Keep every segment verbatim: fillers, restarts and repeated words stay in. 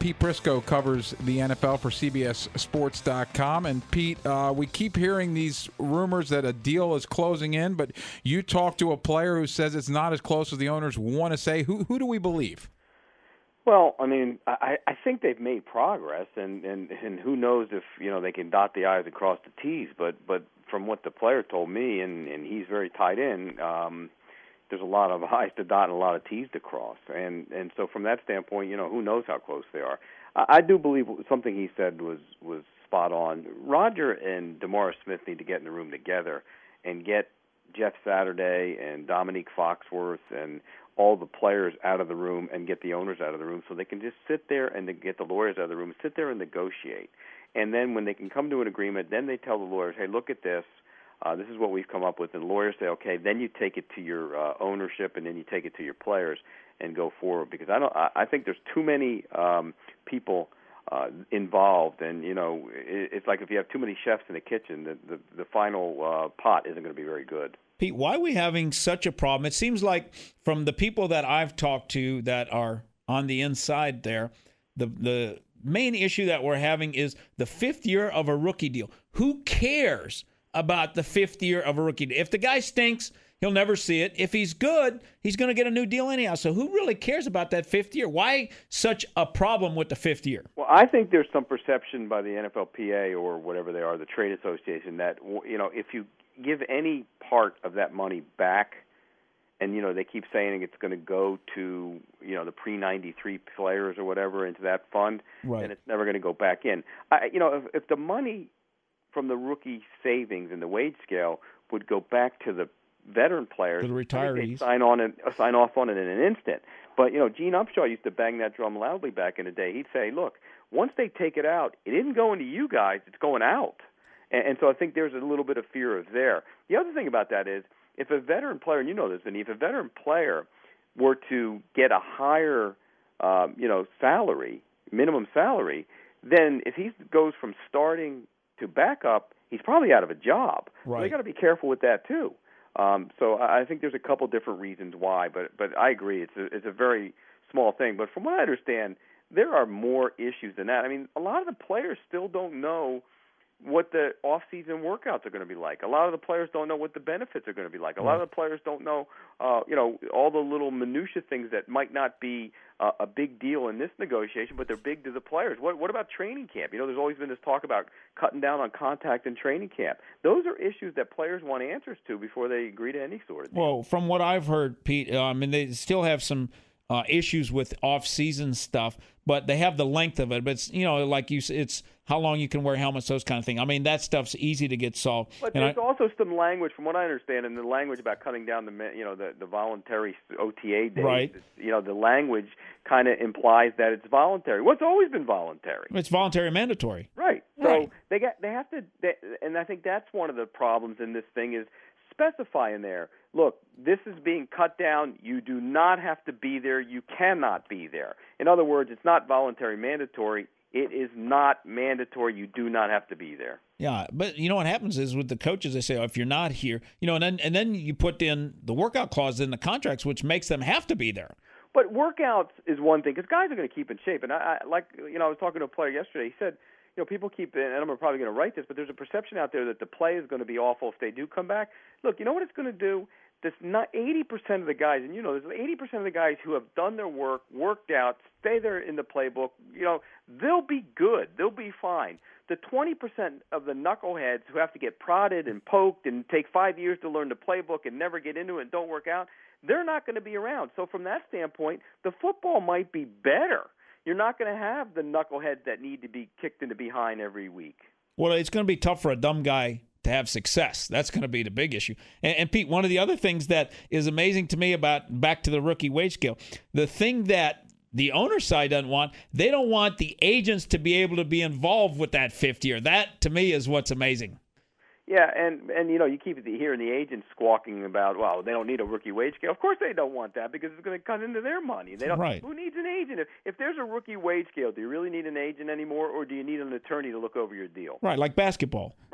Pete Prisco covers the N F L for C B S Sports dot com. And, Pete, uh, we keep hearing these rumors that a deal is closing in, but you talk to a player who says it's not as close as the owners want to say. Who, who do we believe? Well, I mean, I, I think they've made progress, and, and, and who knows if, you know, they can dot the I's and cross the T's. But, but from what the player told me, and, and he's very tied in, um, there's a lot of I's to dot and a lot of T's to cross. And, and so from that standpoint, you know, who knows how close they are. I, I do believe something he said was, was spot on. Roger and DeMaurice Smith need to get in the room together and get Jeff Saturday and Dominique Foxworth and all the players out of the room and get the owners out of the room so they can just sit there and get the lawyers out of the room, sit there and negotiate. And then when they can come to an agreement, then they tell the lawyers, hey, look at this. Uh, this is what we've come up with. And the lawyers say, okay, then you take it to your uh, ownership and then you take it to your players and go forward. Because I don't, I, I think there's too many um, people uh, involved. And, you know, it, it's like if you have too many chefs in the kitchen, the, the, the final uh, pot isn't going to be very good. Pete, why are we having such a problem? It seems like from the people that I've talked to that are on the inside there, the the main issue that we're having is the fifth year of a rookie deal. Who cares about the fifth year of a rookie deal? If the guy stinks, he'll never see it. If he's good, he's going to get a new deal anyhow. So who really cares about that fifth year? Why such a problem with the fifth year? Well, I think there's some perception by the N F L P A or whatever they are, the trade association, that, you know, if you give any part of that money back, and, you know, they keep saying it's going to go to, you know, the pre ninety-three players or whatever into that fund, right, and it's never going to go back in. I, you know, if, if the money from the rookie savings and the wage scale would go back to the veteran players, to the retirees, they'd sign on and sign off on it in an instant. But, you know, Gene Upshaw used to bang that drum loudly back in the day. He'd say, look, once they take it out, it isn't going to you guys, it's going out. And, and so I think there's a little bit of fear of there. The other thing about that is, if a veteran player, and you know this, Vinny, if a veteran player were to get a higher, um, you know, salary, minimum salary, then if he goes from starting to backup, he's probably out of a job. Right. So they got to be careful with that too. Um, so I think there's a couple different reasons why, but but I agree, it's a, it's a very small thing. But from what I understand, there are more issues than that. I mean, a lot of the players still don't know what the off-season workouts are going to be like. A lot of the players don't know what the benefits are going to be like. A lot of the players don't know, uh, you know, all the little minutia things that might not be uh, a big deal in this negotiation, but they're big to the players. What, what about training camp? You know, there's always been this talk about cutting down on contact in training camp. Those are issues that players want answers to before they agree to any sort of deal. Well, from what I've heard, Pete, uh, I mean, they still have some uh, issues with off-season stuff, but they have the length of it. But, it's, you know, like you said, it's how long you can wear helmets, those kind of things. I mean, that stuff's easy to get solved. But and there's I, also some language, from what I understand, in the language about cutting down the, you know, the, the voluntary O T A days. Right. You know, the language kind of implies that it's voluntary. Well, it's always been voluntary. It's voluntary and mandatory. Right. So Right. they got they have to, they, and I think that's one of the problems in this thing is specify in there, look, this is being cut down. You do not have to be there. You cannot be there. In other words, it's not voluntary mandatory. It is not mandatory. You do not have to be there. Yeah, but you know what happens is with the coaches, they say, oh, if you're not here, you know, and then and then you put in the workout clause in the contracts, which makes them have to be there. But workouts is one thing because guys are going to keep in shape. And I, I like, you know, I was talking to a player yesterday. He said, you know, people keep, and I'm probably going to write this, but there's a perception out there that the play is going to be awful if they do come back. Look, you know what it's going to do? This not eighty percent of the guys, and you know, there's eighty percent of the guys who have done their work, worked out, stay there in the playbook. You know, they'll be good. They'll be fine. The twenty percent of the knuckleheads who have to get prodded and poked and take five years to learn the playbook and never get into it and don't work out, they're not going to be around. So from that standpoint, the football might be better. You're not going to have the knuckleheads that need to be kicked in the behind every week. Well, it's going to be tough for a dumb guy to have success. That's going to be the big issue. And, and Pete, one of the other things that is amazing to me about back to the rookie wage scale, the thing that the owner side doesn't want, they don't want the agents to be able to be involved with that fifth year. That, to me, is what's amazing. Yeah, and, and you know, you keep hearing the agents squawking about, well, they don't need a rookie wage scale. Of course they don't want that because it's going to cut into their money. They don't. Right. Who needs an agent? If, if there's a rookie wage scale, do you really need an agent anymore, or do you need an attorney to look over your deal? Right, like basketball. Right.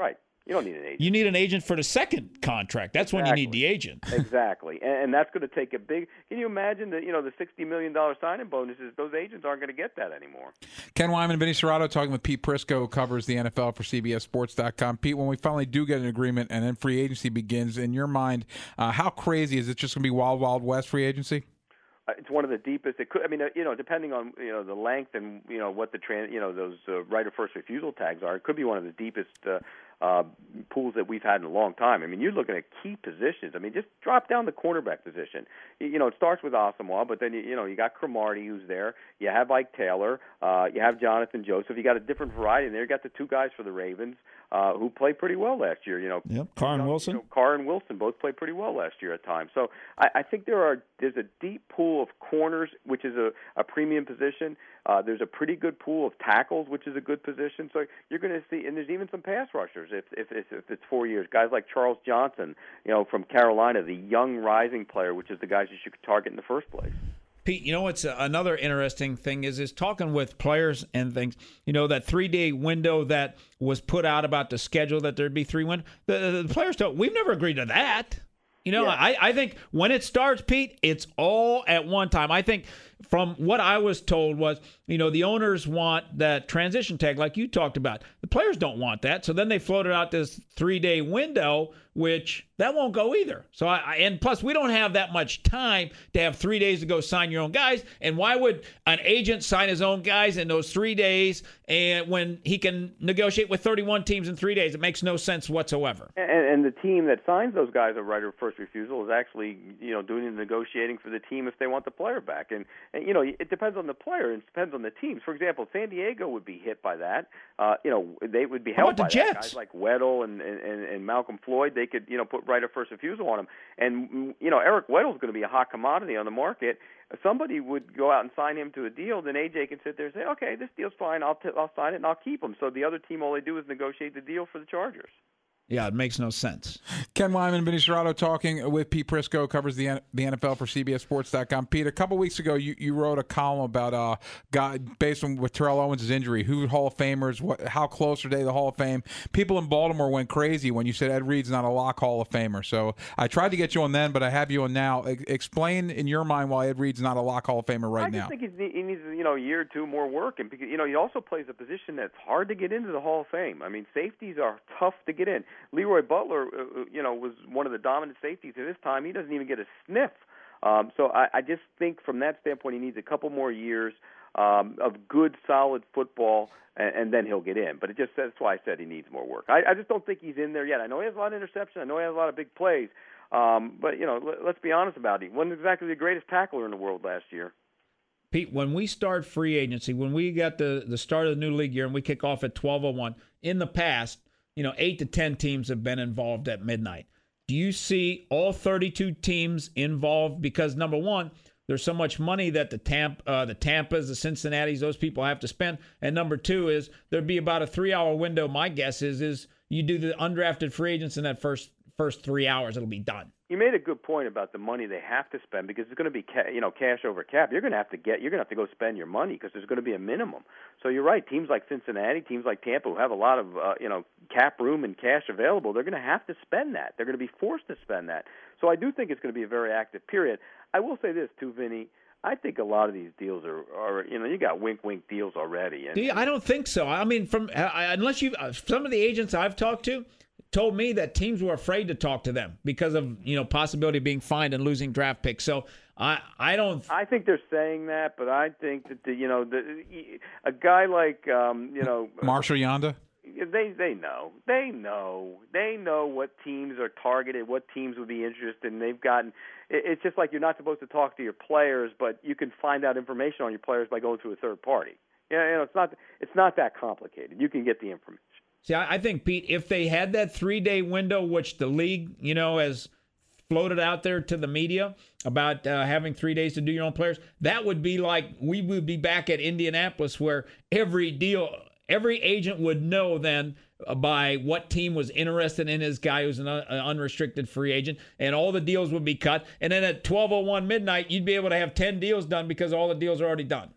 You don't need an agent. You need an agent for the second contract. That's exactly. when you need the agent. Exactly, and, and that's going to take a big. Can you imagine the you know the sixty million dollar signing bonuses? Those agents aren't going to get that anymore. Ken Wyman, Vinny Cerrato talking with Pete Prisco, who covers the N F L for C B S Sports dot com. Pete, when we finally do get an agreement and then free agency begins, in your mind, uh, how crazy is it? Just going to be wild, wild west free agency? Uh, it's one of the deepest. It could. I mean, uh, you know, depending on you know the length and you know what the trans, you know those uh, right of first refusal tags are. It could be one of the deepest uh, uh, pools that we've had in a long time. I mean, you're looking at key positions. I mean, just drop down the cornerback position. You, you know, it starts with Asamoah, but then you, you know you got Cromartie who's there. You have Ike Taylor. Uh, you have Jonathan Joseph. You got a different variety in there. You got the two guys for the Ravens uh, who played pretty well last year. You know, yep. Carr and Wilson. You know, Carr and Wilson both played pretty well last year at times. So I, I think there are there's a deep pool of corners, which is a, a premium position. Uh, there's a pretty good pool of tackles, which is a good position. So you're going to see, and there's even some pass rushers if, if, if, if it's four years. Guys like Charles Johnson, you know, from Carolina, the young rising player, which is the guys you should target in the first place. Pete, you know what's another interesting thing is is talking with players and things. You know, that three-day window that was put out about the schedule, that there'd be three win. The, the players don't. We've never agreed to that. You know, yeah. I, I think when it starts, Pete, it's all at one time. I think from what I was told was, you know, the owners want that transition tag like you talked about. The players don't want that. So then they floated out this three-day window, which that won't go either. So I, and plus we don't have that much time to have three days to go sign your own guys. And why would an agent sign his own guys in those three days and when he can negotiate with thirty-one teams in three days? It makes no sense whatsoever. And, and the team that signs those guys a right of first refusal is actually, you know, doing the negotiating for the team if they want the player back. And, and you know, it depends on the player. It depends on the teams. For example, San Diego would be hit by that. Uh, you know, they would be helped by the Jets? that. Guys like Weddle and, and, and Malcolm Floyd, they could, you know, put right of first refusal on him. And, you know, Eric Weddle's going to be a hot commodity on the market. If somebody would go out and sign him to a deal, then A J can sit there and say, okay, this deal's fine. I'll, t- I'll sign it and I'll keep him. So the other team, all they do is negotiate the deal for the Chargers. Yeah, it makes no sense. Ken Wyman, Vinny Cerrato talking with Pete Prisco, covers the the N F L for C B S Sports dot com. Pete, a couple weeks ago, you, you wrote a column about uh, guy based on with Terrell Owens' injury, who Hall of Famers, what, how close are they to the Hall of Fame? People in Baltimore went crazy when you said Ed Reed's not a lock Hall of Famer. So I tried to get you on then, but I have you on now. E- explain in your mind why Ed Reed's not a lock Hall of Famer right I now. I just think he needs, you know, a year or two more work, and because, you know, he also plays a position that's hard to get into the Hall of Fame. I mean, safeties are tough to get in. Leroy Butler, uh, you know, was one of the dominant safeties at his time. He doesn't even get a sniff. Um, so I, I just think from that standpoint, he needs a couple more years um, of good, solid football, and, and then he'll get in. But it just that's why I said he needs more work. I, I just don't think he's in there yet. I know he has a lot of interceptions. I know he has a lot of big plays. Um, but, you know, let, let's be honest about it. He wasn't exactly the greatest tackler in the world last year. Pete, when we start free agency, when we got the, the start of the new league year and we kick off at twelve oh one, in the past, you know, eight to ten teams have been involved at midnight. Do you see all thirty-two teams involved? Because, number one, there's so much money that the Tampa, uh, the Tampas, the Cincinnatis, those people have to spend. And number two is there'd be about a three-hour window. My guess is is you do the undrafted free agents in that first first three hours, it'll be done. You made a good point about the money they have to spend because it's going to be, ca- you know, cash over cap. You're going to have to get, you're going to have to go spend your money because there's going to be a minimum. So you're right. Teams like Cincinnati, teams like Tampa, who have a lot of, uh, you know, cap room and cash available, they're going to have to spend that. They're going to be forced to spend that. So I do think it's going to be a very active period. I will say this too, Vinny. I think a lot of these deals are, are you know, you got wink-wink deals already. And, Do you? I don't think so. I mean, from uh, unless you, uh, some of the agents I've talked to told me that teams were afraid to talk to them because of, you know, possibility of being fined and losing draft picks. So I, I don't. I think they're saying that, but I think that the, you know, the a guy like, um, you know, Marshall Yanda. They they know they know they know what teams are targeted, what teams would be interested, and they've gotten. It's just like you're not supposed to talk to your players, but you can find out information on your players by going to a third party. You know, you know it's not it's not that complicated. You can get the information. See, I think, Pete, if they had that three-day window, which the league, you know, has floated out there to the media about uh, having three days to do your own players, that would be like we would be back at Indianapolis where every deal, every agent would know then by what team was interested in his guy who's an, un- an unrestricted free agent, and all the deals would be cut. And then at twelve oh one midnight, you'd be able to have ten deals done because all the deals are already done.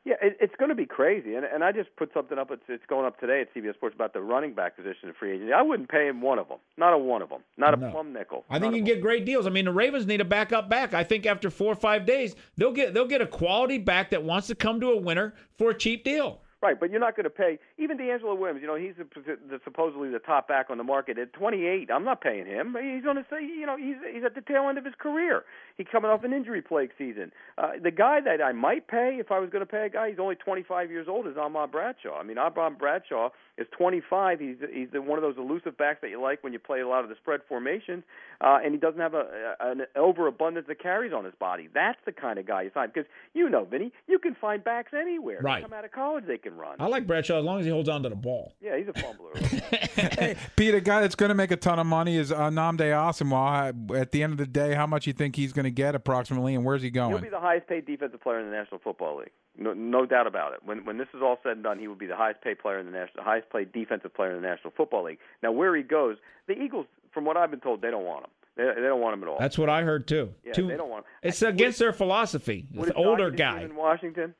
Yeah, it, it's going to be crazy, and and I just put something up. It's it's going up today at C B S Sports about the running back position in free agency. I wouldn't pay him one of them, not a one of them, not a No. plum nickel. I think you can get great deals. I mean, the Ravens need a backup back. I think after four or five days, they'll get they'll get a quality back that wants to come to a winner for a cheap deal. Right, but you're not going to pay even D'Angelo Williams. You know, he's the, the, supposedly the top back on the market at twenty-eight. I'm not paying him. He's going to say, you know, he's he's at the tail end of his career. He's coming off an injury plague season. Uh, the guy that I might pay if I was going to pay a guy, he's only twenty-five years old, is Ahmad Bradshaw. I mean, Ahmad Bradshaw is twenty-five. He's he's one of those elusive backs that you like when you play a lot of the spread formations, uh, and he doesn't have a, an overabundance of carries on his body. That's the kind of guy you find, because you know, Vinny, you can find backs anywhere. Right. They come out of college, they can run. I like Bradshaw as long as he holds on to the ball. Yeah, he's a fumbler. Hey, Pete, a guy that's going to make a ton of money is uh, Nnamdi Asomugha. At the end of the day, how much you think he's going to get approximately, and where's he going? He'll be the highest paid defensive player in the National Football League. No, no doubt about it. When when this is all said and done, he will be the highest paid player in the national, highest paid defensive player in the National Football League. Now, where he goes, the Eagles, from what I've been told, they don't want him. They, they don't want him at all. That's what I heard too. Yeah, Too, they don't want him. It's against their philosophy. What It's is older Josh guy. in Washington?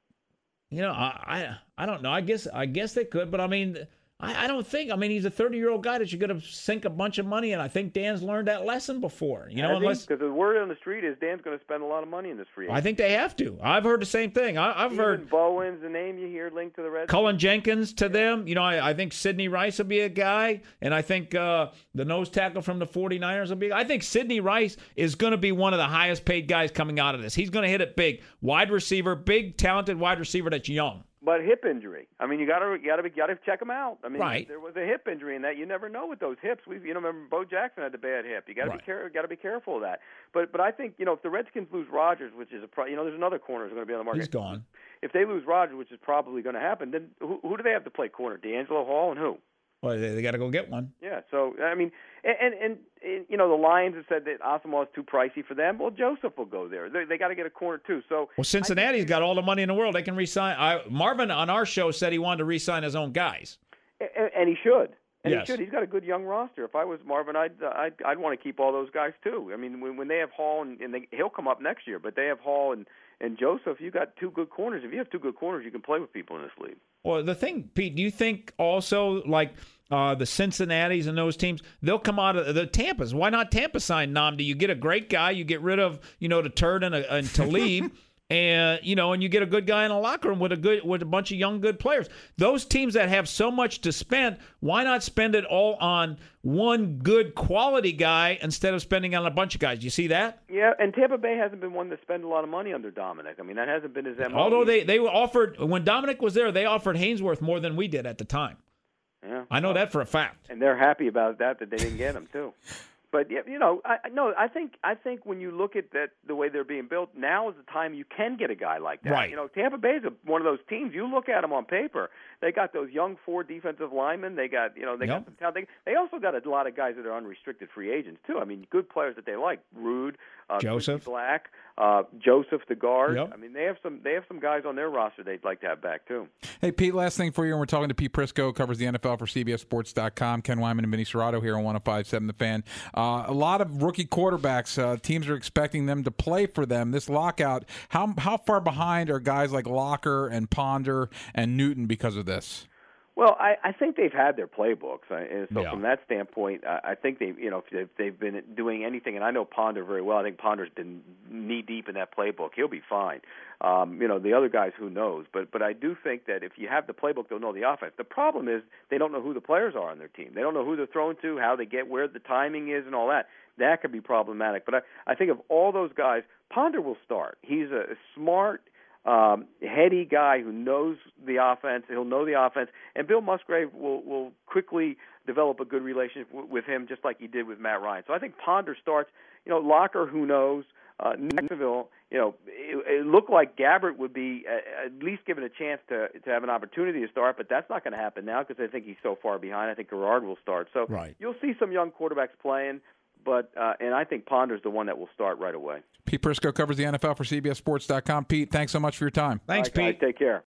You know, I, I I don't know. I guess I guess they could, but I mean, I, I don't think. I mean, he's a thirty-year-old guy that you're going to sink a bunch of money in. I think Dan's learned that lesson before. You know, unless because the word on the street is Dan's going to spend a lot of money in this free agency. I think they have to. I've heard the same thing. I, I've Even heard Bowen's the name you hear linked to the Reds. Cullen Jenkins to them. You know, I, I think Sidney Rice will be a guy, and I think uh, the nose tackle from the 49ers will be. I think Sidney Rice is going to be one of the highest paid guys coming out of this. He's going to hit it big. Wide receiver, big talented wide receiver that's young. But hip injury. I mean, you got to got to got to check him out. I mean, Right. there was a hip injury in that. You never know with those hips. We, you know, remember Bo Jackson had the bad hip. You got to Right. be care, got to be careful of that. But but I think, you know, if the Redskins lose Rodgers, which is a pro, you know, there's another corner who's going to be on the market. He's gone. If they lose Rodgers, which is probably going to happen, then who, who do they have to play corner? D'Angelo Hall and who? Well, they, they got to go get one. Yeah. So I mean, and, and and and you know, the Lions have said that Asomugha is too pricey for them. Well, Joseph will go there. They, they got to get a corner too. So Well, Cincinnati's got all the money in the world. They can re-sign. I, Marvin on our show said he wanted to re-sign his own guys. And, and he should. And Yes. he should. He's got a good young roster. If I was Marvin, I'd I'd, I'd want to keep all those guys too. I mean, when, when they have Hall and, and they, he'll come up next year, but they have Hall and, and Joseph. You got two good corners. If you have two good corners, you can play with people in this league. Well, the thing, Pete, do you think also like uh, the Cincinnati's and those teams, they'll come out of the Tampas? Why not Tampa sign Nnamdi? You get a great guy, you get rid of you know the turd and, a, and Talib, and you know, and you get a good guy in a locker room with a good with a bunch of young good players. Those teams that have so much to spend, why not spend it all on one good quality guy instead of spending on a bunch of guys? Do you see that? Yeah, and Tampa Bay hasn't been one to spend a lot of money under Dominic. I mean, that hasn't been his M O. Although they they offered when Dominic was there, they offered Hainsworth more than we did at the time. Yeah, I know that for a fact. and they're happy about that that they didn't get him too. But yeah, you know, I no, I think I think when you look at that the way they're being built, now is the time you can get a guy like that. Right. You know, Tampa Bay is a, one of those teams. You look at them on paper, they got those young four defensive linemen. They got you know they Yep. got some talent. They, they also got a lot of guys that are unrestricted free agents too. I mean, good players that they like. Rude, uh, Joseph. Quincy Black, uh, Joseph the guard. Yep. I mean, they have some they have some guys on their roster they'd like to have back too. Hey, Pete, last thing for you, and we're talking to Pete Prisco, covers the N F L for C B S Sports dot com. Ken Wyman and Vinny Serrato here on one oh five point seven The Fan. Uh, a lot of rookie quarterbacks, uh, teams are expecting them to play for them. This lockout, how how far behind are guys like Locker and Ponder and Newton because of this? Well, I, I think they've had their playbooks, I- and so Yeah. from that standpoint, I, I think they, you know, if they've, they've been doing anything, and I know Ponder very well. I think Ponder's been knee deep in that playbook. He'll be fine. Um, you know, the other guys, who knows? But but I do think that if you have the playbook, they'll know the offense. The problem is they don't know who the players are on their team. They don't know who they're throwing to, how they get, where the timing is, and all that. That could be problematic. But I, I think of all those guys, Ponder will start. He's a smart. Um, heady guy who knows the offense. He'll know the offense, and Bill Musgrave will will quickly develop a good relationship w- with him, just like he did with Matt Ryan. So I think Ponder starts. You know, Locker, who knows? Uh, Jacksonville, you know, it, it looked like Gabbert would be uh, at least given a chance to to have an opportunity to start, but that's not going to happen now because I think he's so far behind. I think Gerard will start. So Right. You'll see some young quarterbacks playing. But uh, and I think Ponder's the one that will start right away. Pete Prisco covers the N F L for C B S Sports dot com. Pete, thanks so much for your time. Thanks, All right, Pete. guys, take care.